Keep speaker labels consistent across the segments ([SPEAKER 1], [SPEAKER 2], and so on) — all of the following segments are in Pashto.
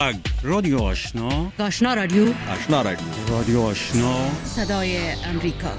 [SPEAKER 1] رادیو آشنا،
[SPEAKER 2] آشنا رادیو،
[SPEAKER 3] آشنا رادیو،
[SPEAKER 1] رادیو آشنا،
[SPEAKER 2] صدای امریکا.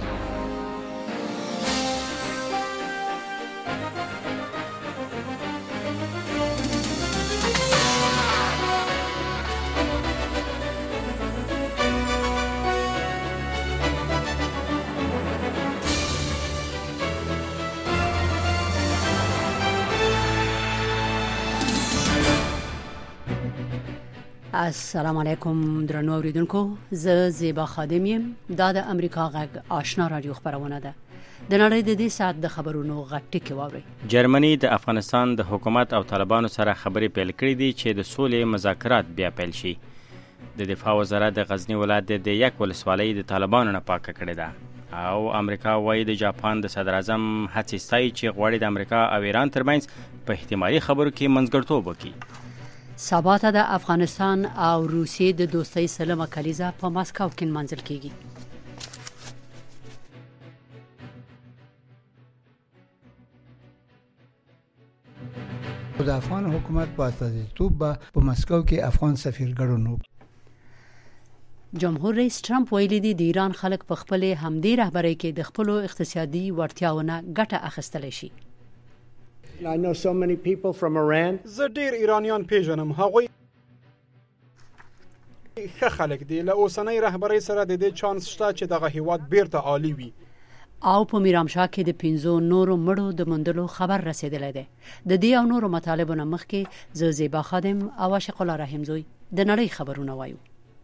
[SPEAKER 2] السلام علیکم درنو اوریدونکو، زه زیبا خادم یم. دا د امریکا غږ آشنا رادیو خبرونه ده. د نړۍ د دې ساعت د خبرونو غټ ټکی واوري.
[SPEAKER 4] جرمني د افغانستان د حکومت او طالبانو سره خبرې پیل کړې دي چې د سولې مذاکرات بیا پیل شي. د دفاع وزارت د غزنی ولایت د یک ولسوالۍ د طالبانو نه پاکه کړې ده او امریکا وايي د جاپان د صدر اعظم هڅې ستایي چې غواړي د امریکا او ایران ترمنځ په احتمالي خبرو کې منځګړیتوب وکړي.
[SPEAKER 2] سبا ته د افغانستان او روسیې د دوستۍ سلمه کلیزه په مسکو کې منځل کیږي.
[SPEAKER 5] د افغان حکومت په استازیتوب په مسکو کې افغان سفیر ګډون.
[SPEAKER 2] جمهور رئیس ټرمپ ویلي دی د ایران خلک په خپل همدې رهبرۍ کې د خپل اقتصادي وړتیاونه ګټه اخیستلی شي.
[SPEAKER 6] I know so many people from Iran.
[SPEAKER 7] زه ډیر ایرانیان پیژنم. هغوی ښه خلک دي. له اوسنۍ رهبرۍ سره د دې چانس شته چې دغه هیواد بیرته عالی وي.
[SPEAKER 2] او په میرامشاه کې د 15 نورو مړو د موندلو خبر رسیدلی دی. د دې او نورو مطالبو نه مخکې زه زیبا خادم او عاشق الله رحیم زوی د نړۍ خبرونه وایو.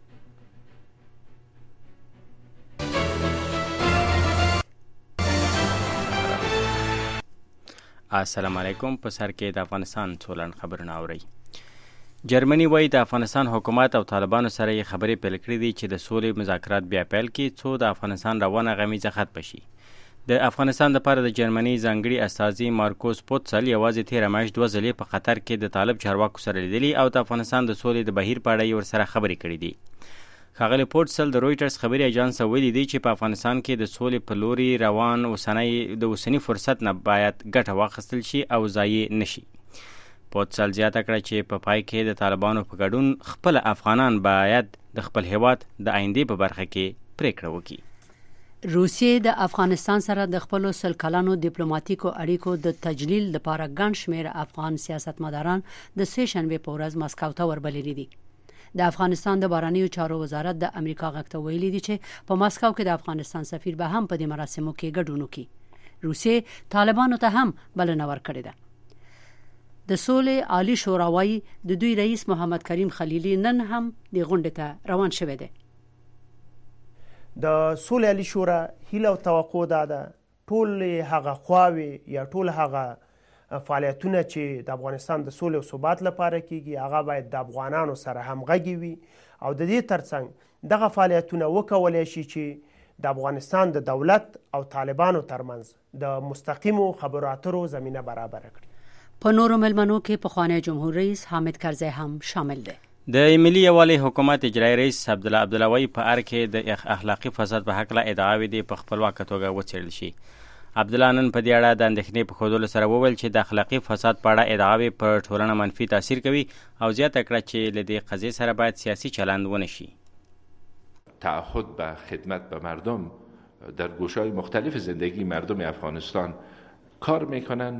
[SPEAKER 4] السلام علیکم. په سر کې د افغانستان څولن خبرونه اوري. جرمني وايي د افغانستان حکومت او طالبانو سره یې خبرې پیل کړې دي چې د سولې مذاکرات بیا پیل کړي څو د افغانستان روانه غمیزه ختم شي. د افغانستان لپاره د جرمني ځانګړي استازي مارکوس پوتسل یوازې تېره میاشت 2 ځلې په قطر کې د طالب چارواکو سره لیدلي او د افغانستان د سولې د بهیر په اړه یې ورسره خبرې کړې دي. ښاغلی پورتسل د رویټرز خبري اژانس ویلي دی چې په افغانستان کې د سولې په لوري روان اوسنی فرصت نه باید ګټه واخیستل شي او ضایع نشي. پورتسل زیاته کړه چې په پای کې د طالبانو په ګډون خپل افغانان باید د خپل هیواد د آینده په برخه کې پریکړه وکړي.
[SPEAKER 2] روسیې د افغانستان سره د خپل 100 کلنو ډیپلوماټیکو اړیکو د تجلیل لپاره ګڼ شمېر افغان سیاستمداران د سه شنبې په ورځ مسکو ته وربللي دي. د افغانستان د بهرنیو چارو وزارت د امریکا غږ ته ویلي دی چې په مسکو کې د افغانستان سفیر به هم په دې مراسمو کې ګډون وکړي. روسیې طالبانو ته هم بلنه ورکړې ده. د سولې عالی شورا وايي د دوی رئیس محمد کریم خلیلي نن هم د غونډې ته روان شوی دی.
[SPEAKER 6] د سولې عالی شورا هیله او توقع ده ټول هغه خواوې یا ټول هغه فعالیتونه چې د افغانستان د سولې او ثبات لپاره کیږي هغه باید د افغانانو سره همغږي وي او د دې ترڅنګ دغه فعالیتونه وکولای شي چې د افغانستان د دولت او طالبانو ترمنځ د مستقیمو خبرو اترو زمینه برابر کړي.
[SPEAKER 2] په نورو ملمنو کې پخوانی جمهور رئیس حامد کرزی هم شامل دی.
[SPEAKER 4] د ملي یوالي حکومت اجرایي رئیس عبدالله عبدالوي په اړه کې د اخلاقي فساد په حق له ادعاوې دی په خپلواکه توګه وڅېړل شي. عبدالله نن په دې اړه د اندېښنې په ښودلو سره وویل چې د اخلاقي فساد په اړه ادعاوې پر ټولنه منفي تاثیر کوي او زیاته کړه چې له دې قضیې سره باید سیاسي چلند ونه شي.
[SPEAKER 8] تعهد به خدمت به مردم در گوشه‌های مختلف زندگی مردم افغانستان کار میکنن.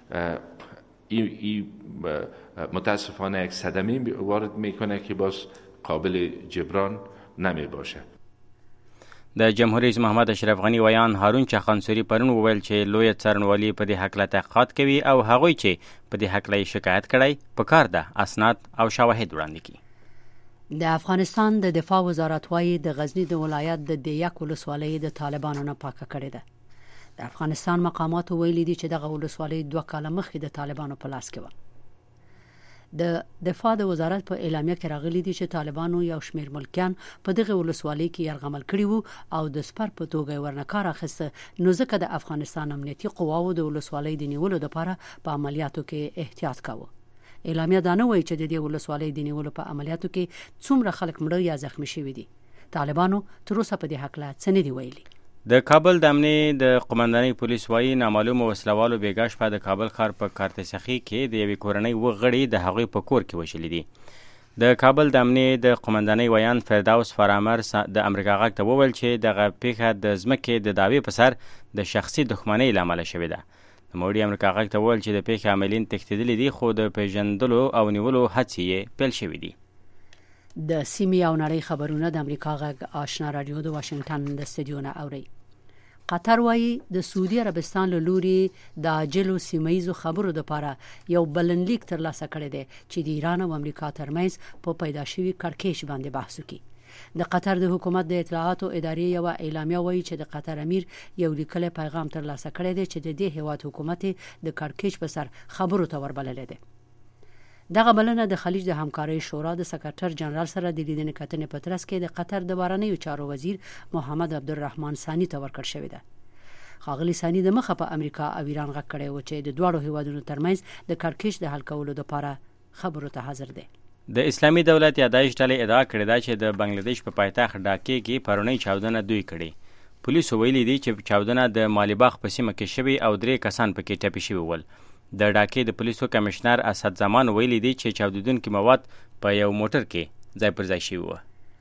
[SPEAKER 8] این متاسفانه یک صدمه وارد میکنه که باز قابل جبران نمی باشه.
[SPEAKER 4] د جمهور رئیس محمد اشرف غنی ویان هارون چخانسوري پرون وویل چې لوی څارنوالي په دې حق له تحقیقات کوي او هغوی چې په دې حق له شکایت کړي په کار ده اسناد او شواهد وړاندې کړي.
[SPEAKER 2] د افغانستان د دفاع وزارت وايي د غزنی د ولایت د دیک ولسوالۍ د طالبانو نه پاکه کړې ده. د افغانستان مقاماتو ویلي دي چې دغه ولسوالۍ 2 کاله مخکې د طالبانو په لاس کې و. د دفاع د وزارت په اعلامیه کې راغلي دي چې طالبانو یو شمېر ملکیان په دغه ولسوالۍ کې یرغمل کړي وو او د سپر په توګه ورنه کار اخیسته. نو ځکه د افغانستان امنیتي قواو د ولسوالۍ د نیولو لپاره په عملیاتو کې احتیاط کاوه. اعلامیه دا نه وایي چې د دې ولسوالۍ د نیولو په عملیاتو کې څومره خلک مړه یا زخمی شوي دي. طالبانو تر اوسه په دې حق لا څه نه دي ویلي.
[SPEAKER 4] د کابل د امنیه د قومندانۍ پولیس وايي نامعلومو وسلوالو بیګا شپه د کابل ښار په کارتسخي کې د یوې کورنۍ و غړي د هغوی په کور کې وشلې دي. د کابل د امنیې د قومندانۍ ویان فردوس فرامر د امریکا غږ ته وویل چې دغه پیښه د ځمکې د دعوې په سر د شخصي دښمنۍ له امله شوې ده. نوموړي امریکا غږ ته وویل چې د پیښې عاملین تښتېدلي دي، خو د پیژندلو او نیولو هڅې یې پیل شوې دي.
[SPEAKER 2] د سیمې او نړۍ خبرونه د امریکا غږ آشنا رادیو د واشنگټن د استودیو نه اوري. قطر وايي د سعودي عربستان له لوري د عاجلو سیمه‌یزو خبرو لپاره یو بلنلیک ترلاسه کړی دی چې د ایران او امریکا ترمنځ په پیدا شوي کړکېچ باندې بحث وکړي. د قطر د حکومت د اطلاعاتو ادارې یو اعلامیه وایي چې د قطر امیر یو لیکلی پیغام ترلاسه کړی دی چې د دې هیواد حکومت د کړکېچ په سر خبرو ته وربللی دی. دغه بلنه د خلیج د همکارۍ شورا د سکرټر جنرال سره د لیدنې کتنې په ترڅ کې د قطر د بهرنیو چارو وزیر محمد عبدالرحمن ثاني ته ورکړل شوې ده. ښاغلي ثاني د مخه په امریکا او ایران غږ کړی و چې د دواړو هیوادونو ترمنځ د کړکېچ د حل کولو لپاره خبرو ته حاضر دی.
[SPEAKER 4] د اسلامي دولت یادایش ډلې ادعا کړې ده چې د بنگلاديش په پایتخت ډاکې کې پرونی چاودنه دوی کړې. پولیسو ویلي دي چې چاودنه د مالیباغ په سیمه کې شوې او 3 کسان پکې ټپي شوي ول. د ډاکې د پولیسو کمشنر اسد زمان ویلي دي چې چاودیدونکي مواد په یو موټر کې ځای پر ځای شوي وو.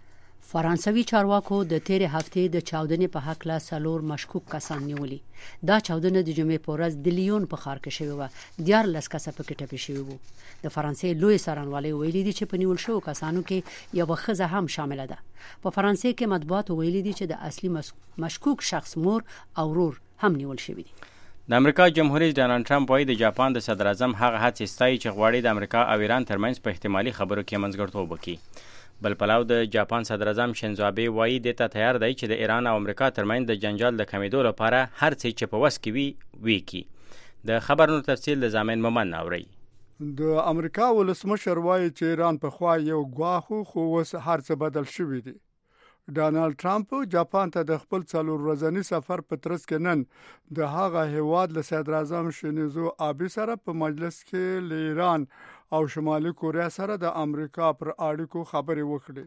[SPEAKER 2] فرانسوي چارواکو د تیرې هفتې د چاودنې په حق له 4 مشکوک کسان نیولي. دا چاودنه د جمعې په ورځ د لیون په ښار کې شوې وه. 14 کسه پکې ټپي شوي وو. د فرانسې لوی څارنوالۍ ویلي دي چې په نیول شوو کسانو کې یوه ښځه هم شامله ده. په فرانسې کې مطبوعاتو ویلي دي چې د اصلي مشکوک شخص مور او ورور هم نیول شوي دي.
[SPEAKER 4] د امریکا جمهور رئیس ډانلډ ټرمپ وايي د جاپان د صدر اعظم هغه هڅې ستایي چې غواړي د امریکا او ایران ترمنځ په احتمالي خبرو کې منځګړیتوب وکړي. بل پلو د جاپان صدر اعظم شینزو آبه وايي دې ته تیار دی چې د ایران او امریکا ترمنځ د جنجال د کمیدو لپاره هر څه چې په وس کې وي وکړي. د خبرونو تفصیل د زامن مومن اوري.
[SPEAKER 3] د امریکا ولسمشر وايي چې ایران په خوا یو ګواښ خو اوس هر څه بدل شوي دي. ډانلډ ټرمپ جاپان ته د خپل 4 ورځني سفر په ترڅ کې نن د هغه هیواد له صدر اعظم شینزو آبه سره په مجلس کې له ایران او شمالي کوریا سره د امریکا پر اړیکو خبرې وکړې.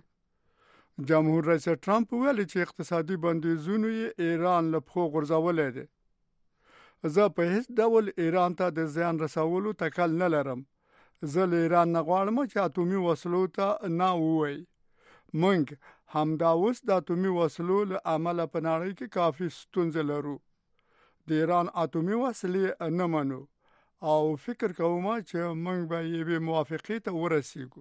[SPEAKER 3] جمهور رئیس ټرمپ ویلي چې اقتصادي بندیزونه یې ایران له پخو غورځولې دي. زه په هیڅ ډول ایران ته د زیان رسولو تکل نه لرم. زه له ایران نه غواړم چې اتومي وسلو ته نه ووایي. موږ همدا اوس د اتومي وسلو له امله په نړۍ کې کافي ستونزې لرو. د ایران اتومي وسلې نه منو او فکر کوم چې موږ به یې موافقې ته ورسیږو.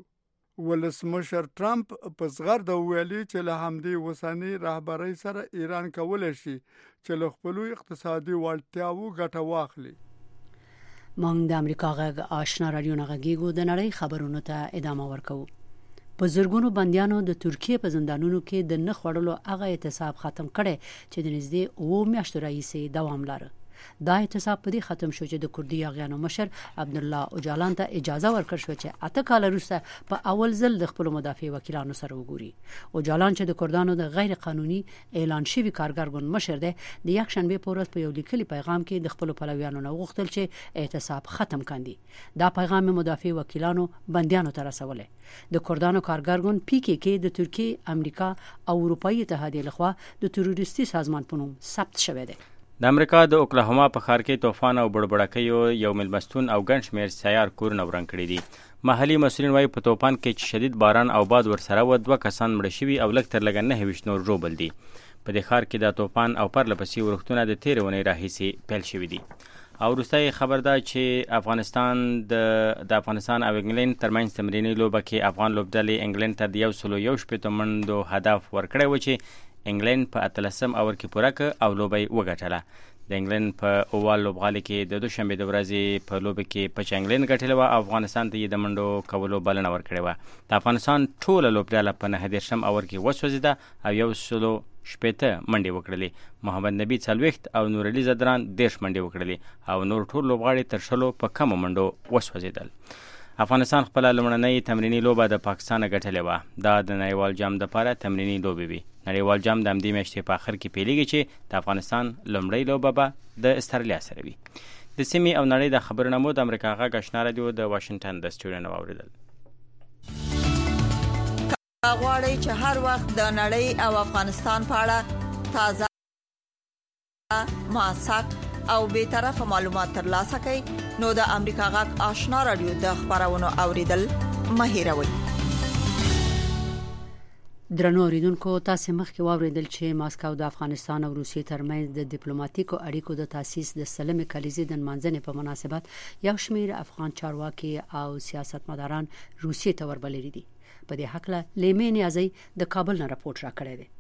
[SPEAKER 3] ولسمشر ټرمپ په زغرده ویلي چې له همدې وسنۍ رهبرۍ سره ایران کولی شي چې له خپلو اقتصادي وړتیاوو ګټه واخلي.
[SPEAKER 2] موږ د امریکا غږ آشنا رادیو نه غږیږو. د نړۍ خبرونو ته ادامه ورکوو. په زرګونو بندیانو د ترکیه په زندانونو کې د نه خوړلو هغه اعتصاب ختم کړي چې د نږدې 2 میاشتو راهیسې دوام لري. دا اعتصاب په دې ختم شو چې د کوردي یاغیانو مشر عبدالله اوجالان ته اجازه ورکړ شو چې 8 کال وروسته په اول ځل د خپل مدافع وکیلانو سره وګوري. اوجالان چې د کردانو د غیر قانوني اعلان شوی کارګر ګوند مشر دی، د یک شنبه په ورځ په یو لیکلي پیغام کې د خپل پلویانو نه وغوښتل چې اعتصاب ختم کړي. دا پیغام مدافع وکیلانو بندیانو ته رسوله. د کردانو کارګر ګوند PKK د ترکیه، امریکا او اروپאי اتحادیه لخوا د تروریستي سازمان په نوم ثبت شوی دی.
[SPEAKER 4] د امریکا د اوکلاهوما په ښار کې طوفان او بړبړکیو یو ملمستون او ګڼ شمېر سیار کورونه وران کړي دي. محلي مسؤلین وایي په طوفان کې چې شدید باران او باد ورسره و 2 کسان مړه شوي او لږ تر لږه 9 نور ژوبل دي. په دې ښار کې د طوفان او پرله پسې ورښتونه د تېرې اونۍ راهیسې پیل شوي دي. او وروستی خبر ده چې افغانستان او انګلند ترمنځ تمریني لوبه کې افغان لوبډلې انګلند ته د 160 منډو هدف ورکړی و چې انګلند په 18 اور کې پوره کړ او لوبه یې وګټله. د انګلند په اووال لوبغالي کې د دوشنبې د ورځې په لوبه کې پچ انګلند ګټلې وه او افغانستان ته یې د منډو کولو بلنه ورکړې وه. د افغانستان ټوله لوبډله په 9 اور کې وسوځېده او 160 منډې وکړلې. محمد نبي 40 او نور علي زدران 10 منډې وکړلې او نور ټول لوبغاړي تر 10 په کمو منډو وسوځېدل. افغانستان خپل لومړنۍ تمرینی لوبه د پاکستان غټلې و. دا د نړیوال جام لپاره تمرینی لوبه وي. نړیوال جام د همدې میاشتې په اخر کې پیلېږي چې د افغانستان لومړۍ لوبه به د استرالیا سره وي. د سیمې او نړۍ د خبرونو مو د امریکا غږ آشنا رادیو د واشنگټن د سټوډیو نه واوریدل.
[SPEAKER 9] غواړئ چې هر وخت د نړۍ او افغانستان په اړه تازه، موثق او بې طرفه معلومات ترلاسه کړئ نو د امریکا غږ آشنا رادیو د خبرونو اوریدل مه هېروئ.
[SPEAKER 2] درنو اوریدونکو تاسو مخکې واوریدل چې ماسکو د افغانستان او روسیې ترمنځ د ډیپلوماټیکو اړیکو د تاسیس د سلمې کلیزې د منځنۍ په مناسبت یو شمېر افغان چارواکي او سیاستمداران روسیې ته وربللي دي. په دې حق له لیمې نیازي د کابل نه راپورټ راکړی دی.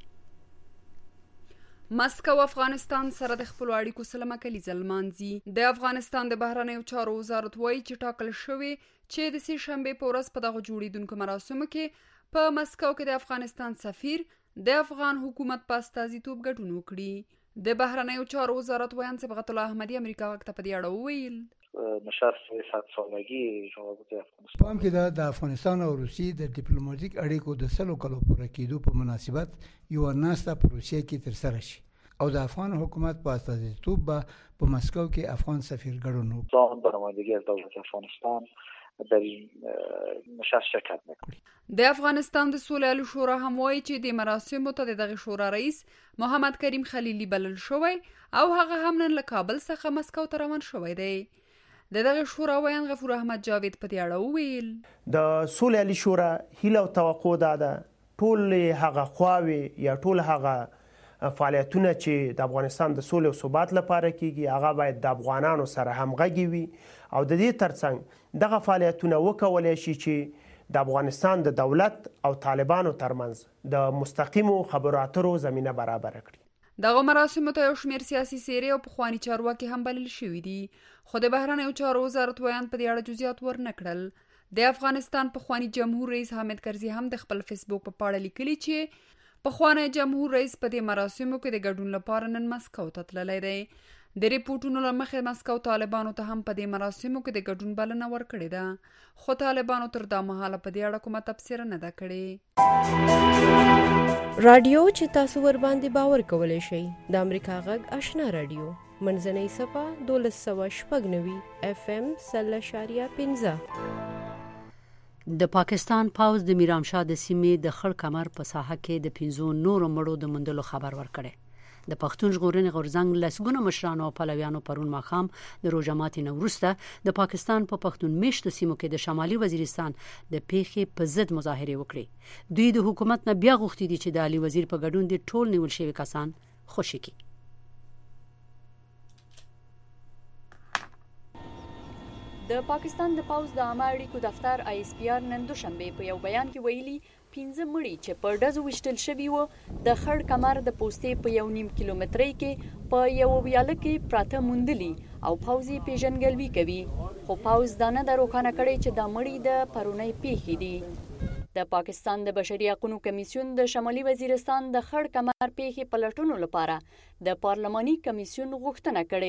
[SPEAKER 10] ماسکو افغانستان سره د خپل اړیکو سلمه کلیزه لمانځي. د افغانستان د بهرنیو چارو وزارت وایي چې ټاکل شوی چې د سې شنبې په ورځ په دغه جوړیدونکو مراسمو کې په مسکو کې د افغانستان سفیر د افغان حکومت په استازیتوب ګډون وکړي. د بهرنیو چارو وزارت وایي صبغت الله احمدي امریکا وخت په دې اړه وویل
[SPEAKER 11] نشست 100 سالگی جمهوریت افغانستان
[SPEAKER 5] پام کې د افغانستان او روسیې د ډیپلوماټیک اړیکو د 100 کلو پوره کېدو په مناسبت یو ناسته په روسیې کې ترسره شي او د افغان حکومت په استازیتوب په مسکو کې افغان سفیر ګډون
[SPEAKER 11] وکړي. برنامه‌ریزی از دولت افغانستان در این نشست شرکت میکنی.
[SPEAKER 10] د افغانستان د سولې شورا هم وایي چې د مراسمو ته دغه شورا رئیس محمد کریم خلیلی بلل شوی او هغه هم نن له کابل څخه مسکو ته روان شوی دی. دغه شورا ویان غفور احمد جاوید په دې اړه ویل
[SPEAKER 6] د سولې شورا هیله او توقع ده ټول هغه خواوي یا ټول هغه فعالیتونه چې د افغانستان د سولې او ثبات لپاره کیږي هغه باید د افغانانو سره همغږي وي او د دې ترڅنګ دغه فعالیتونه وکولای شي چې د افغانستان د دولت او طالبانو ترمنځ د مستقیمو خبرو اترو زمینه برابر کړي.
[SPEAKER 10] دغه مراسمو ته یو شمېر سیاسي څېرې او پخواني چارواکي هم بلل شوي دي خو د بهرنیو چارو وزارت ویان په دې اړه جزئیات ورنکړل. د افغانستان پخواني جمهور رئیس حامد کرزي هم د خپل فیسبوک په پاڼه لیکلي چې پخوانی جمهور رئیس په دې مراسمو کې د ګډون لپاره نن مسکو ته تللی دی. د ریپورټونو له مخې مسکو طالبانو ته هم په دې مراسمو کې د ګډون بلنه ورکړې ده خو طالبانو تر دا مهاله په دې اړه کومه تبصره نه ده کړې.
[SPEAKER 12] رادیو چې تاسو ور باندې باور کولای شئ د امریکا غږ آشنا رادیو منځنۍ صفه 1296 FM 0.15.
[SPEAKER 2] د پاکستان پاوز د میرامشاه د سیمې د خړ کمر په ساحه کې د 15 نورو مړو د موندلو خبر ورکړی. د پښتون ژغورنې غورځنګ لسګونه مشرانو او پلویانو پرون ماښام د روژه ماتي نه وروسته د پاکستان په پښتون میشتو سیمو کې د شمالي وزیرستان د پیښې په ضد مظاهرې وکړي. دوی د حکومت نه بیا غوښتي دي چې د علي وزیر په ګډون د ټول نیول شوي کسان خوشي کړي.
[SPEAKER 13] د پاکستان د پاوز د عامه اړیکو دفتر ISPR نن دوشنبه په یو بیان کې ویلي 15 مړي چې په ډزو وشتل شوي وو د خړ کمر د پوستې په 1.5 کیلومترۍ کې په یو ویاله کې پراته موندلي او پاوزي پیژنګلوي کوي خو پاوز دا نه روښانه کړي چې دا مړي د پرونی پیښې دي. د پاکستان د بشري حقوقو کمیسیون د شمالي وزیرستان د خړ کمر پیښې پلټونو لپاره د پارلماني کمیسیون غوښتنه کړې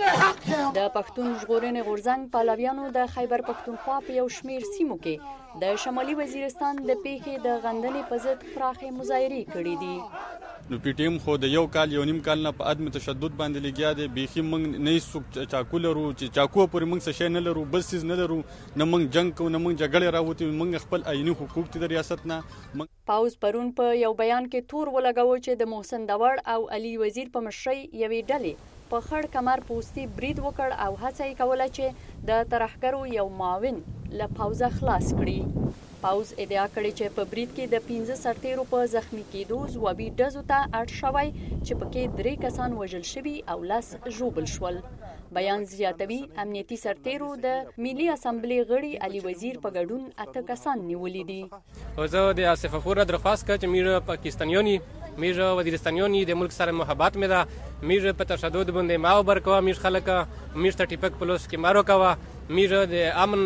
[SPEAKER 13] ده. د پښتون ژغورنې غورځنګ پلویانو د خیبر پښتونخوا په یو شمېر سیمو کې د شمالي وزیرستان د پیښې د غندنې په ضد پراخې مظاهرې کړې دي.
[SPEAKER 14] نو پی ټی ایم خو د یو کال یو نیم کال نه په عدم تشدد باندې لګیا دی. بیخي موږ نه څوک چاکو لرو چې چاکو پورې موږ څه شی نه لرو بل څیز نه لرو نه موږ جنګ کوو نه موږ جګړې راوتي موږ خپل عیني حقوق د ریاست نه.
[SPEAKER 13] پاوز پرون په یو بیان کې تور ولګاوه چې د محسن داوړ او علي وزیر په مشرۍ یوې ډلې په خړ کمر پوستې برید وکړ او هڅه یې کوله چې د ترهګرو یو معاون له پاوزه خلاص کړي. پاوز ادعا کړې چې په برید کې د 15 سرتیرو په زخمی کېدو ځوابي ډزو ته اړ شوی چې پکې 3 کسان وژل شوي او 10 ژوبل شول. بیان زیاتوي امنیتي سرتیرو د ملي اسمبلی غړي علي وزیر په ګډون 8 کسان نیولي دي.
[SPEAKER 15] زه د آصف غفور درخواست کوم چې میر پاکستانیانی میر وزیرستانیانی د ملک سره محبت مې ده میر په تشدد باندې ما وبرکوا میر خلک میر ته ټیپک پلوس کې مارو کوا میر د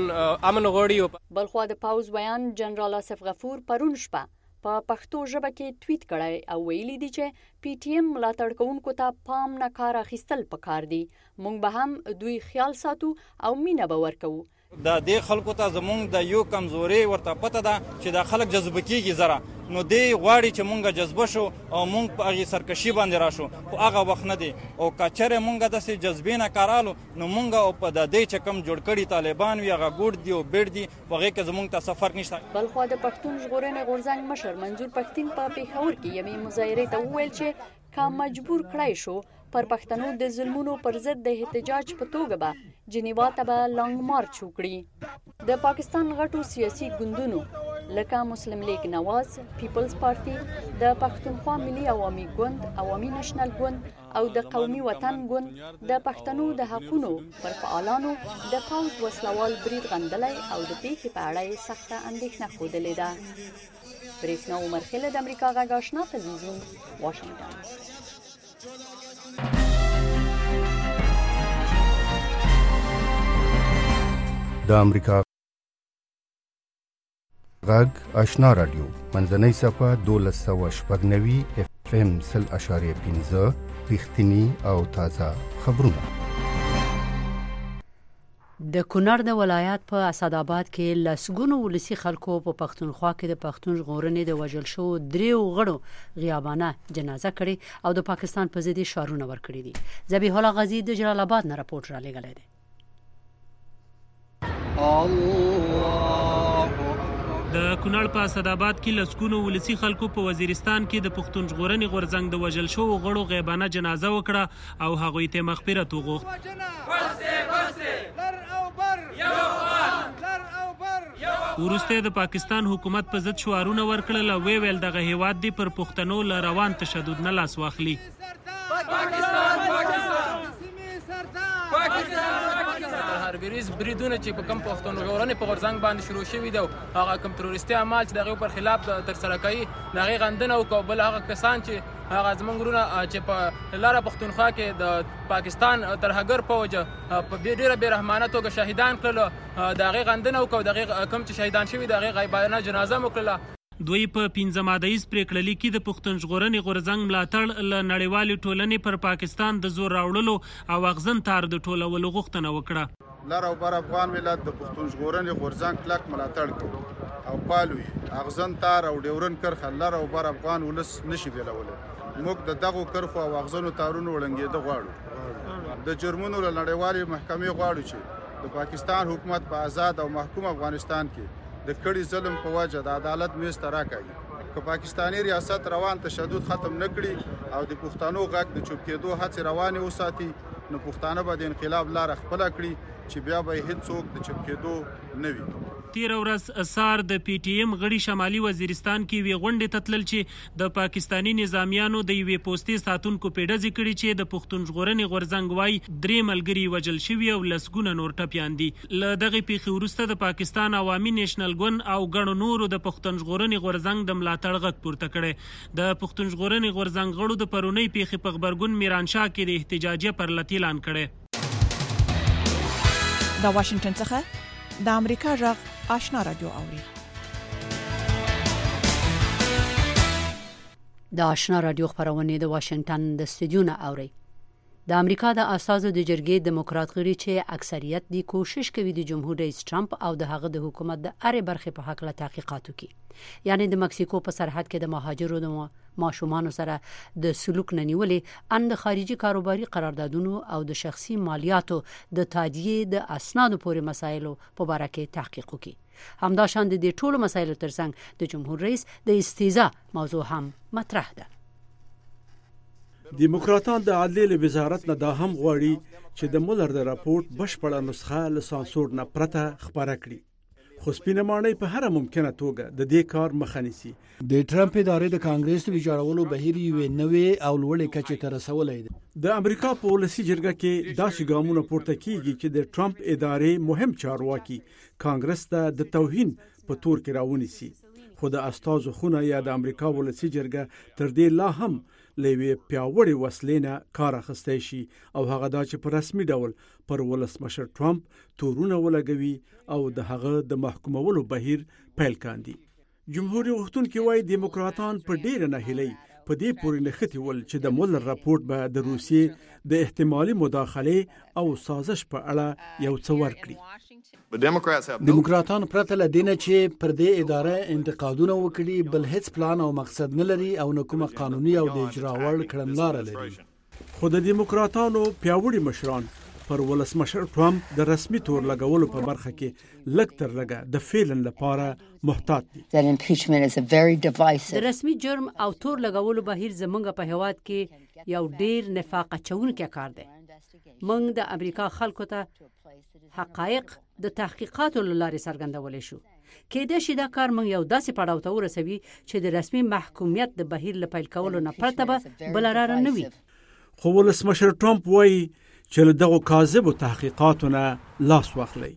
[SPEAKER 15] امن غوړي.
[SPEAKER 13] بلخوا د پاوز بیان جنرال آصف غفور پرون شپه په پښتو ژبه کې ټویټ کړی او ویلي دی چې پی ټی ایم ملاتړ کوونکو ته پام نه کار اخیستل پکار دی. موږ به هم دوی خیال ساتو او مینه به ورکو.
[SPEAKER 16] د دې خلکو ته زمونږ د یو کمزوري ورته پته ده چې د خلک جذب کیږي زره نو دی غواړي چې مونږ جذبه شو او مونږ په هغه سرکشي باندې راشو خو هغه وخت نه دی او کچره مونږ د سي جذبې نه کارالو نو مونږ او په د دې چې کم جوړ کړي طالبان وی هغه ګوډ دی او بیډ دی هغه کې زمونږ ته سفر نشته.
[SPEAKER 13] بلخوا د پښتون ژغورنې غورځنګ مشر منظور پښتين په پیښور کې یوې مظاهرې ته وویل چې کا مجبور کړای شو پر پښتنو د ظلمونو پر ضد د احتجاج په توګه به جنیوا ته به لانګ مارچ وکړي. د پاکستان غټو سیاسي ګوندونو لکه مسلم لیگ نواز، پیپلز پارټي، د پښتونخوا ملي عوامي ګوند، عوامي نېشنل ګوند او د قومي وطن ګوند د پښتنو د حقونو پر فعالانو د پوځ وسلوال برید غندلی او د پیښې په اړه یې سخته اندېښنه ښودلې ده. برېښنا عمر خیل د امریکا غږ آشنا تلویزیون، واشنګټن.
[SPEAKER 17] د امریکا غږ آشنا رادیو منځنۍ صفحه 1290 FM 0.5 رښتینی او تازه خبرونه.
[SPEAKER 2] د کونړ د ولایت په اسداباد کې لسګونو ولسی خلکو په پښتونخوا کې د پښتون ژغورنې د وژل شو 3 غړو غیابانه جنازه کړي او د پاکستان په ضد شعارونه ورکړي دي. ذبیح الله غازی د جلال آباد نه راپورټ را لېږلی دی.
[SPEAKER 18] د کونړ په اسداباد کې لسګونو ولسی خلکو په وزیرستان کې د پښتون ژغورنې غورځنګ د وژل شوو غړو غیبانه جنازه وکړه او هغوی ته مغفرت وغوښت. وروسته د پاکستان حکومت په ضد شعارونه ورکړل او ویل دغه هیواد دی پر پښتنو له روان تشدد نه لاس واخلي.
[SPEAKER 19] هرګریز بریدونه چې په کم پښتون ژغورنې په غورځنګ باندې شروع شوي دي، هغه کم تروریستي اعمال چې دغه پر خلاف ترسره کوي، دغه غندنه او بل هغه کسان چې هغه زمونږ ورونه چې په لاره پښتونخوا کې د پاکستان ترهګر فوج په ډیره بې رحمانه توګه شهیدان کړل، دغه غندنه او دغه کم چې شهیدان شوي دغه غیبانه جنازه وکړه.
[SPEAKER 18] دوی په 15 مادهیز پریکړه کې د پښتون ژغورنې غورځنګ ملاتړ له نړیوالې ټولنې پر پاکستان د زور راوړلو او اغزن تار د ټولولو غوښتنه وکړه.
[SPEAKER 20] لر او بر افغان ملت د پښتون ژغورنې غورځنګ کلک ملاتړ کوي او پالوي. اغزن تار او ډیورن کرښه لر او بر افغان ولس نشي بیلولی. موږ د دغو کرښو او اغزنو تارونو وړاندېده غواړو. د جرمونو له نړیوالې محکمې غواړو چې د پاکستان حکومت په آزاد او محکوم افغانستان کې د کړي ظلم په وجه د عدالت میز ته راکاږي. که پاکستاني ریاست روان تشدد ختم نه کړي او د پښتنو غږ د چوپ کېدو هڅې روانې وساتي، نو پښتانه به د انقلاب لاره خپله کړي چې بیا به هیڅوک د چوپ کېدو نه وي.
[SPEAKER 18] تیر ورځ اثار د پی ټی ایم غړي شمالي وزیرستان کې وی غونډې تتلل چې د پاکستانی نظامیانو د یوې پوستې ساتونکو پیډه ذکرې چې د پښتون ژغورنې غورځنګ وای 3 ملګري وژل شوي او لسګونه نور ټپیان دي. له دغه پیښې وروسته د پاکستان عوامي نېشنل ګوند او ګڼو نورو د پښتون ژغورنې غورځنګ د ملاتړ غږ پورته کړی. د پښتون ژغورنې غورځنګ غړو د پرونۍ پیښې په خبرګون میرانشاه کې د احتجاجیه پرلتي اعلان کړی.
[SPEAKER 21] د واشنگټن څخه د امریکا غږ آشنا رادیو اوري.
[SPEAKER 2] د آشنا رادیو خبرونه د واشنگټن د استودیو نه اوري. د امریکا د اساسو د جرګې دموکرات غړي چې اکثریت دی کوشش کوي د جمهور رئیس ټرمپ او د هغه د حکومت د اړې برخې په حق له تحقیقات وکړي. یعنی د مکسیکو په سرحد کې د مهاجرو د ماشومان سره د سلوک ننیولې ان د خارجي کاروباري قراردادونو او د شخصي مالیاتو د تادیې د اسنادو پورې مسایلو په اړه کې تحقیق وکړي. همداشان د دې ټولو مسایلو ترڅنګ د جمهور رئیس د استیزا موضوع هم مطرح ده.
[SPEAKER 22] دیموکراتان د عدلیې وزارت نه دا هم غواړي چې د مولر د راپورټ بشپړه نسخه له سانسور نه پرته خبره کړي. خو سپینه ماڼۍ په هر ممکنه توګه د دې کار مخه نیسي.
[SPEAKER 23] د ټرمپ ادارې د کانګرس د ویجاړولو بهیر یو نوې او لوړې کچې ته رسولی دی.
[SPEAKER 22] د امریکا په ولسي جرګه کې داسې ګامونه پورته کیږي چې د ټرمپ ادارې مهم چارواکي کانګرس ته د توهین په تور کې راونیسي. خو د استازو خونه یا د امریکا ولسي جرګه تر دې لا هم لوی پیاوړي وسلې نه کار اخیستی شي او هغه دا چې په رسمي ډول پر ولسمشر ټرمپ تورونه ولګوي او د هغه د محکومولو بهیر پیل کاندي. جمهوریت غوښتونکي وایي دیموکراتان په ډیره ناهیلۍ په دې پورې نښتي ول چې د مولر راپورټ به د روسیې د احتمالي مداخلې او سازش په اړه یو څه ورکړي.
[SPEAKER 23] دیموکراتان پرته له دینه چې پر دې اداره انتقادونه وکړي بل هیڅ پلان او مقصد نه لري او نه کومه قانوني او د اجرا وړ کړنلاره لري.
[SPEAKER 22] خو د دیموکراتانو پیاوړي مشران پر ولسمشر ټرمپ د رسمي تور لګولو په برخه کې لږ تر لږه د فعلن لپاره محتاط دي.
[SPEAKER 2] د رسمي جرم او تور لګولو بهیر زمونږ په هیواد کې یو ډیر نفاق اچونکی کار دی. موږ د امریکا خلکو ته حقایق د تحقیقاتو لارې څرګندولې شو. کېدای شي دا کار موږ یو داسې پړاو ته ورسوي چې د رسمي محکومیت د بهیر له پیل کولو نه پرته به بله لاره نه وي.
[SPEAKER 22] خو ولسمشر ټرمپ وایي چې له دغو کاذبو تحقیقاتو نه لاس واخلئ.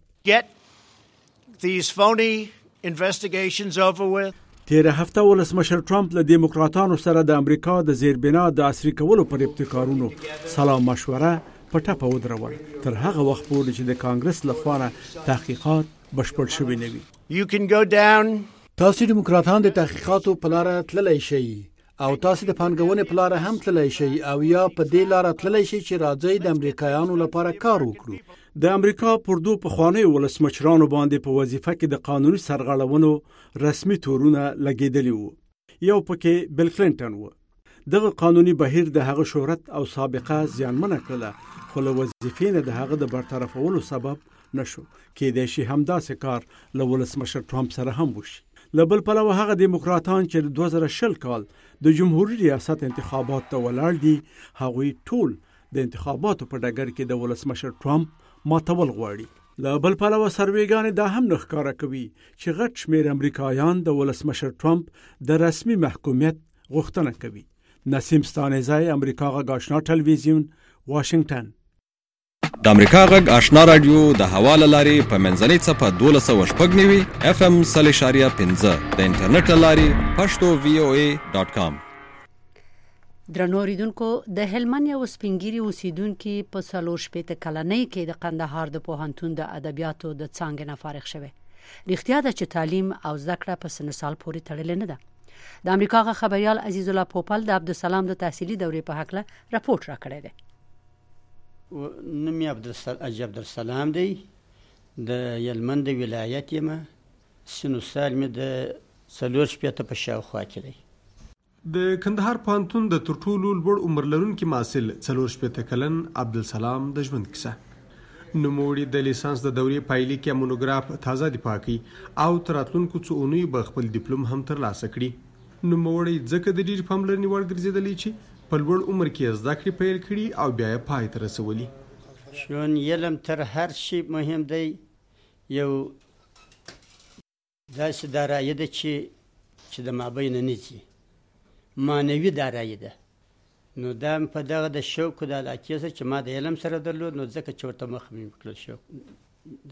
[SPEAKER 22] تیره هفته ولسمشر ټرمپ له دیموکراتانو سره د امریکا د زیربنا د عصري کولو پر ابتکارونو سلام مشوره په ټپه ودرول تر هغه وخت پورې چې د کانګرس لخوا تحقیقات بشپړ شوي نه وي.
[SPEAKER 23] تاسو دیموکراتان د تحقیقاتو په لاره تللی شئ او تاسو د پانګونې په لاره هم تللی شئ او یا په دې لاره تللی شئ چې راځئ د امریکایانو لپاره کار وکړو.
[SPEAKER 22] د امریکا پر دوه پخوانیو ولسمشرانو باندې په وظیفه کې د قانوني سرغړونو رسمي تورونه لګېدلي وو. یو پکې بیل کلینټن و. دغه قانوني بهیر د هغه شهرت او سابقه زیانمنه کړله خو له وظیفې نه د هغه د برطرفولو سبب نشو. کېدای شي همداسې کار له ولسمشر ټرمپ سره هم وشي. له بل پلوه هغه دیموکراتان چې د 2020 کال د جمهوریت ریاست انتخابات ته ولاړ دي هغوی ټول د انتخاباتو په ډګر کې د ولسمشر ټرمپ ماتول غواړي. له بل پلوه سروېګانې دا هم نه ښکاره کوي چې غټ شمېر امریکایان د ولسمشر ټرمپ د رسمي محکومیت غوښتنه کوي. نسیم ستانزی، امریکا غږ آشنا ټلویزیون، واشنگټن.
[SPEAKER 1] د امریکا غږ آشنا رادیو د هوا له لارې په منځنۍ څپه 1290 FM 0.5 د انټرنیټ له لارې pashto.voa.com.
[SPEAKER 2] درنو اوریدونکو، د هلمند یو سپینګیري اوسیدونکو په 40 کلنۍ کې د قندهار د پوهنتون د ادبیاتو د څانګې نه فارغ شوه. رښتیا ده چې تعلیم او زده کړه په سن سال پورې تړلې نه ده. د امریکا غږ خبريال عزیز الله پوپل د عبدالسلام د تحصیلي دورې په حق له راپورټ راکړی دی.
[SPEAKER 7] نوم یې عبدالسلام دی، د هلمند ولایت یم، سن سال مې د 40 په شاوخوا کې دی.
[SPEAKER 8] د کندهار پوهنتون د تر ټولو لوړ عمر لرونکي محصل 40 کلن عبدالسلام د ژوند کیسه. نوموړي د لیسانس د دورې پایلې کې مونوګراف تازه دفاع کړي او تر راتلونکو څو اونیو به خپل ډیپلوم هم ترلاسه کړي. نوموړي ځکه د ډېرې پاملرنې وړ ګرځېدلی چې په لوړ عمر کې زده کړې پیل کړي او بیا یې پای ته رسولي.
[SPEAKER 7] شون علم تر هر شي مهم دی. یو داسې دارایي ده چې د مابین نه ځي، معنوي دارایي ده. نو دا په دغه د شوق د علاقې سره چې ما د علم سره درلود، نو ځکه چې ورته مخ مې کړل شوق د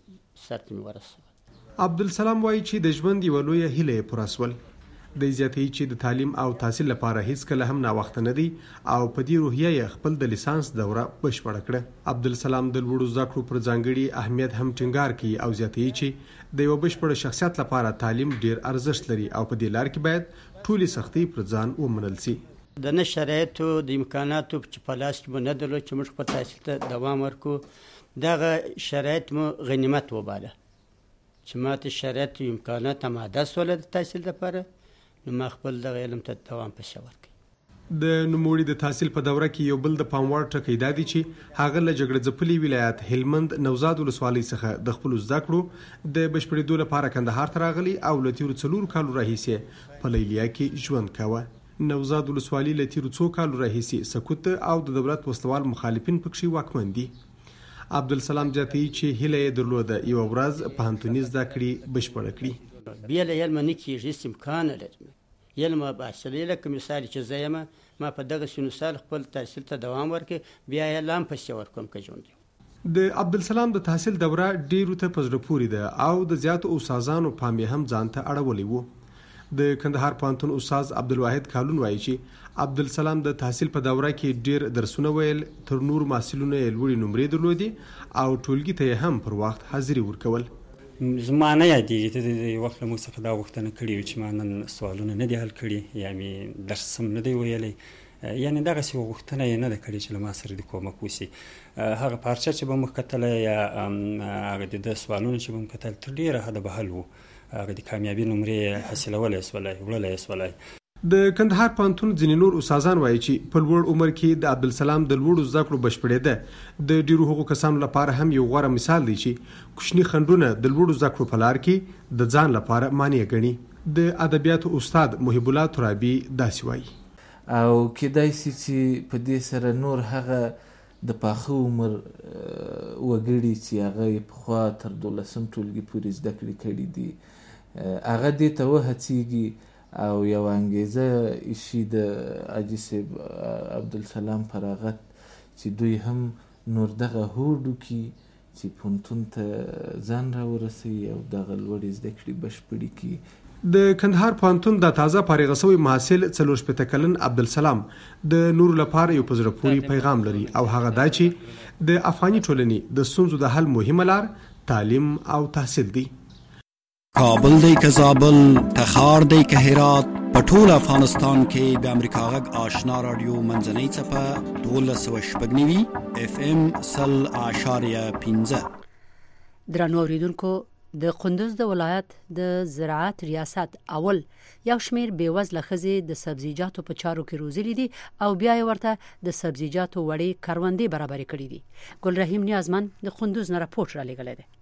[SPEAKER 7] سرت مې ورسول.
[SPEAKER 8] عبدالسلام وایي چې د ژوند یوه لویه هیله یې پوره سول. د زیاتوي چې د تعلیم او تحصیل لپاره هیڅ کله هم ناوخته نه دی او په دې روحیه یې خپل د لیسانس دوره بشپړه کړه. عبدالسلام د لوړو زده کړو پر ځانګړي اهمیت هم ټینګار کوي او زیاتوي چې د یو بشپړ شخصیت لپاره تعلیم ډیر ارزښت لري او په دې لار کې باید ټولې سختۍ پر ځان ومنل شي.
[SPEAKER 7] د نه شرایطو د امکاناتو چې په لاس کې مو نه درلود چې موږ خپل تحصیل ته دوام ورکړو، دغه شرایط مو غنیمت وباله چې ماته شرایط او امکانات آماده سول د تحصیل لپاره، نو ما خپل دغه علم ته دوام پسې ورکړ.
[SPEAKER 8] د نوموړي د تحصیل په دوره کې یو بل د پام وړ ټکی دا دی چې هغه له جګړه ځپلي ولایت هلمند نوزاد ولسوالۍ څخه د خپلو زده کړو د بشپړېدو لپاره کندهار ته راغلی او له تېرو 4 کالو راهیسې په لیلیا کې ژوند کاوه. نوزاد ولسوالۍ له تېرو 2 کالو راهیسې سکوت او د دولت وسلوال مخالفین پکښې واکمن دي. عبدالسلام زیاتوي چې هیله یې درلوده یوه ورځ پوهنتوني زده کړې بشپړه کړي.
[SPEAKER 7] بیا له علمه نه کېږي، هېڅ امکان نه لري. علمه بحثلې لکه مثال چې زه یم، ما په دغه سنو سال خپل تحصیل ته دوام ورکړ، بیا یې لا هم پسې ورکوم که ژوند یم.
[SPEAKER 8] د عبدالسلام د تحصیل دوره ډېرو ته په زړه پورې ده او د زیاتو استادانو پام یې هم ځان ته اړولی و. د کندهار پوهنتون استاد عبدالواحد کالون وایي چې عبدالسلام د تحصیل په دوره کې ډېر درسونه ویل، تر نورو محصلینو یې لوړې نمرې درلودې او ټولګي ته یې هم پر وخت حاضري ورکول.
[SPEAKER 24] زما نه یادېږي ته د وخت له موږ څخه دا غوښتنه کړې وي چې ما نن سوالونه نه دي حل کړي یا مې درس هم نه دی ویلی، یعنې دغسې یوه غوښتنه یې نه ده کړې چې له ما سره د کومک وشي. هغه پارچه چې به موږ کتله یا هغه د ده سوالونه چې به موږ کتل تر ډېره حده به حل وو، هغه د کامیابي نمرې حاصلولی سولی، وړلی سولی.
[SPEAKER 8] د کندهار پوهنتون ځینې نور استادان وایي چې په لوړ عمر کې د عبدالسلام د لوړو زده کړو بشپړېده د ډېرو هغو کسانو لپاره هم یو غوره مثال دی چې کوچني خنډونه د لوړو زده کړو په لار کې د ځان لپاره مانع ګڼي. د ادبیاتو استاد محب الله ترابي داسې وایي.
[SPEAKER 25] او کېدای شي چې په دې سره نور هغه
[SPEAKER 3] د پاخه عمر وګړي چې هغه پخوا تر 12 ټولګي پورې زده کړې کړي دي هغه دې ته وهڅېږي او یو انګیزه ایشي د حاجي صاحب عبدالسلام فراغت چې دوی هم نور دغه هوډ وکړي چې پوهنتون ته ځان راورسوي او دغه لوړې زده کړې بشپړې کړي.
[SPEAKER 8] د کندهار پوهنتون د تازه فارغ شوی محصل 40 کلن عبدالسلام د نور لپاره یو په زړه پورې پیغام لري او هغه دا چې د افغاني ټولنې د ستونزو د حل مهمه لار تعلیم او تحصیل دی.
[SPEAKER 4] کابل دی که زابل، تخار دی که هرات، په ټول افغانستان کې د امریکا غږ آشنا رادیو منځنۍ څپه 1290 FM 0.15.
[SPEAKER 2] درنو اوریدونکو، د قندوز د ولایت د زراعت ریاست اول یو شمیر بیوزله ښځې د سبزیجاتو په چارو کې روزلي دي او بیا یې ورته د سبزیجاتو وړې کروندې برابرې کړي دي. ګل رحیم نیازمن د قندوز نه راپورټ را لېږلی دی.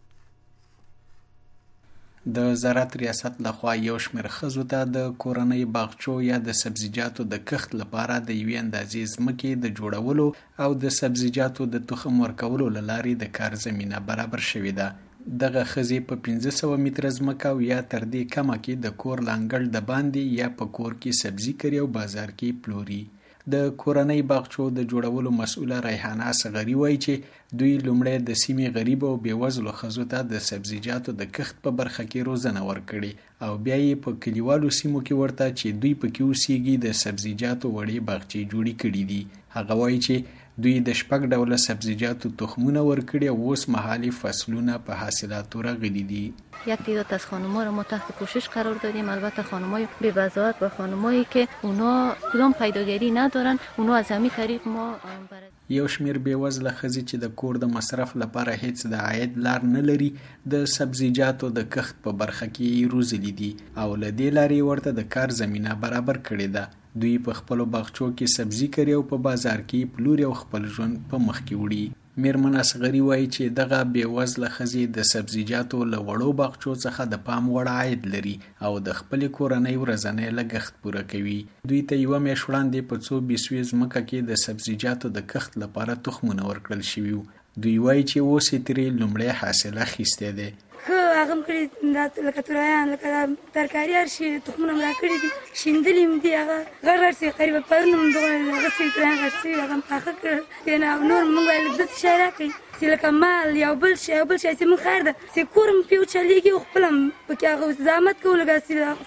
[SPEAKER 5] د زراعت ریاست لخوا یو شمېر ښځو ته د کورنۍ باغچو یا د سبزیجاتو د کښت لپاره د یوې اندازې ځمکې د جوړولو او د سبزیجاتو د تخم ورکولو له لارې د کار زمینه برابر شوې ده. دغه ښځې په 1500 متره ځمکه او یا تر دې کمه کې د کور لانګړ د باندې یا په کور کې سبزي کري او بازار کې پلوري. د کورنۍ باغچو د جوړولو مسؤله ریحانه صغری وایي چې دوی لومړی د سیمې غریب او بیوزلو ښځو ته د سبزیجاتو د کښت په برخه کې روزنه ورکړي او بیا یې په کلیوالو سیمو کې ورته چې دوی پکې اوسېږي د سبزیجاتو وړې باغچې جوړې کړي دي. هغه وایي چې دوی د 6 ډوله سبزیجاتو تخمونه ورکړي او اوس مهالي فصلونه په حاصلاتو راغلي دي.
[SPEAKER 9] یک تعداد از خانم‌ها را ما تحت پوشش قرار دادیم. البته خانم‌های بی‌بضاعت و خانم‌هایی که اونا کدام پیداگیری ندارن، اونا از همین طریق ما
[SPEAKER 5] یو شمیر بیوزله ښځې چې د کور د مصرف لپاره هیڅ د عاید لار نه لري د سبزیجاتو د کښت په برخه کې روزلي دي او له دې لارې ورته د کار زمینه برابر کړې ده. دوی په خپلو باغچو کې سبزي کري او په بازار کې پلوري او خپل ژوند په مخ کې وړي. میرمن اصغری وایي چې دغه بیوزله ښځې د سبزیجاتو له وړو باغچو څخه د پام وړ عاید لري او د خپلې کورنۍ ورځنی لګښت پوره کوي. دوی ته یوه میاشت وړاندې په څو بیسوې ځمکه کې د سبزیجاتو د کښت لپاره تخمونه ورکړل شوي وو. دوی وایي چې اوس یې ترې لومړی حاصل اخیستی دی.
[SPEAKER 25] هغه هم کړي لکه تورایان لکه ترکاري هر شي تخمونه هم راکړي دي، شیندلي هم دي. هغه غټ شي قریبه پرون هم دغه هغه شي تورایان غټ شي هغه هم پاخه کړل او نور موږ ویل داسې شی راکړي چې لکه مال یو بل شی چې موږ خیر ده چې کور هم پرې وچلېږي او خپل هم پکې هغه زحمت کوو لکه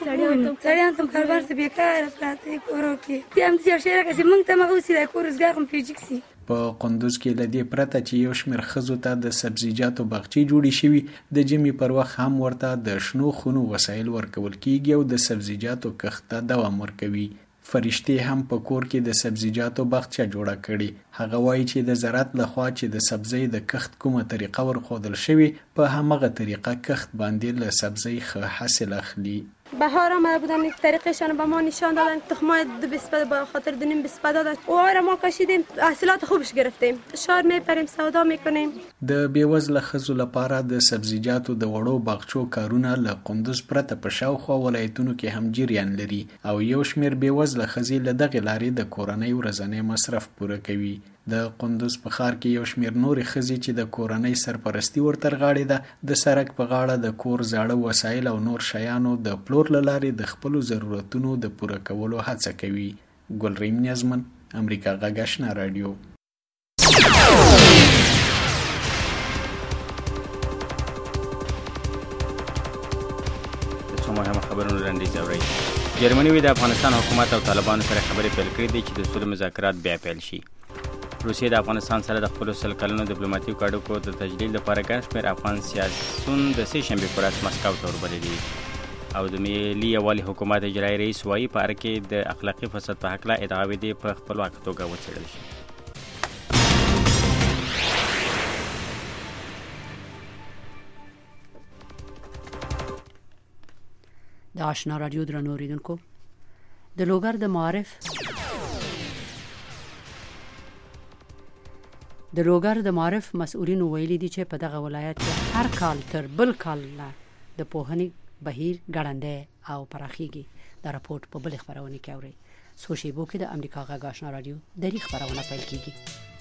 [SPEAKER 25] سړیان ته هم کاروبار څه بېکاره پراته کورو کې بیا هم داسې یو شی راکړي چې موږ ته هم هغه اوسي دا کور روزګار هم پرې جګ سي.
[SPEAKER 5] په قندوز کې له دې پرته چې یو شمېر ښځو ته د سبزیجاتو باغچې جوړې شوي، د ژمي پر وخت هم ورته د شنو خونو وسایل ورکول کیږي او د سبزیجاتو کښت ته دوام ورکوي. فرشتې هم په کور کې د سبزیجاتو باغچه جوړه کړي. هغه وایي چې د زراعت لخوا چې د سبزۍ د کښت کومه طریقه ورښودل شوې، په همغه طریقه کښت باندې له سبزۍ ښه حاصل اخلي.
[SPEAKER 26] بهار آمده بودن طریقشان به ما نشان دادن، تخمای 2 به خاطر 2.5 دادن و آره ما کشیدیم، حاصلات خوبش گرفتیم، شار میپریم، سودا میکنیم.
[SPEAKER 5] د بیوزله ښځو لپاره د سبزیجاتو د وړو باغچو کارونه له قندوز پرته په شاوخوا ولایتونو کې هم جریان لري او یو شمېر بیوزله ښځې له دغې لارې د کورنۍ ورځنی مصرف پوره کوي. د قندوز په ښار کې یو شمېر نورې ښځې چې د کورنۍ سرپرستي ورته غاړې ده، د سړک په غاړه د کور زاړه وسایل او نور شیانو د پلور له لارې د خپلو ضرورتونو د پوره کولو هڅه کوي. ګلریم نیازمن، امریکا غږ آشنا رادیو.
[SPEAKER 27] څو مهمه خبرونه وړاندیز اورئ. جرمني د افغانستان حکومت او طالبانو سره خبرې پیل کړې دي چې د سولې مذاکرات بیا پیل شي. روسیه د افغانستان سره د خپلو 100 کلنو ډیپلوماټیکو اړیکو د تجدید لپاره ګڼ شمېر افغان سیاسیون د سې شنبې په ورځ مسکو ته وربللي او د ملي یووالي حکومت اجرایي رئیس وایي په اره کې د اخلاقي فساد په هکله ادعاوې دې په خپلواکه توګه وڅېړل شي.
[SPEAKER 2] د آشنا رادیو درنو اوریدونکو، د لوګر د معارف مسؤلینو ویلي دي چې په دغه ولایت کې هر کال تر بل کال نه د پوهنې بهیر ګړندی او پراخیږي. دا راپورټ په بلې خپرونې کې اورئ. څو شیبو کې د امریکا غږ آشنا رادیو دري خپرونه پیل کیږي.